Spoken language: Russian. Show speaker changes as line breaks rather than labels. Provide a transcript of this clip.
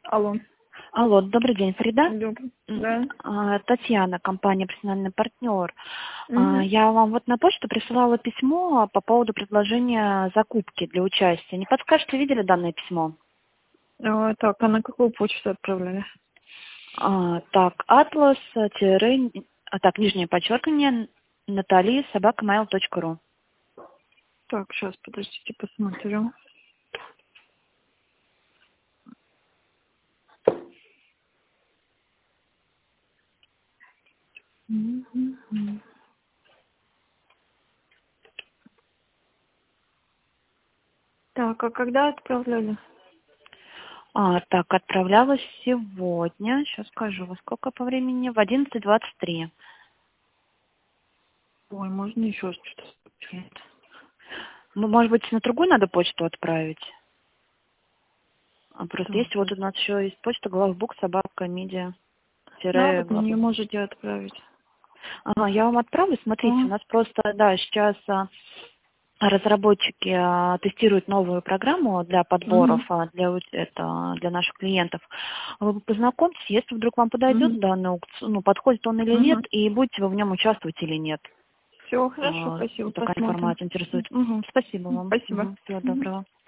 Алло.
Алло, добрый день, Фарида.
Добрый. Да.
Татьяна, компания «Профессиональный партнер».
Угу.
Я вам вот на почту присылала письмо по поводу предложения закупки для участия. Не подскажете, видели данное письмо?
Так, а на какую почту отправляли?
Так, атлас, нижнее подчеркивание, Натали@mail.ru.
Так, сейчас, подождите, посмотрю. Мгм. Так, а когда отправляли?
Так, отправлялась сегодня, сейчас скажу, во сколько по времени, в 11:23.
Ой, можно еще что-то сказать?
Может быть, на другую надо почту отправить? Просто
Так,
есть вот у нас еще есть почта главбук собака медиа
да, вот мне
главбук.
можете отправить.
Я вам отправлю. Смотрите, у нас просто, да, сейчас разработчики тестируют новую программу для подборов,
Угу.
для наших клиентов. Вы познакомьтесь, если вдруг вам подойдет
Угу.
данный аукцион, подходит он или нет,
Угу.
и будете вы в нем участвовать или нет.
Все, хорошо, спасибо,
Такая
посмотрим.
информация интересует. Спасибо вам.
Спасибо.
Всего
Мгм.
доброго.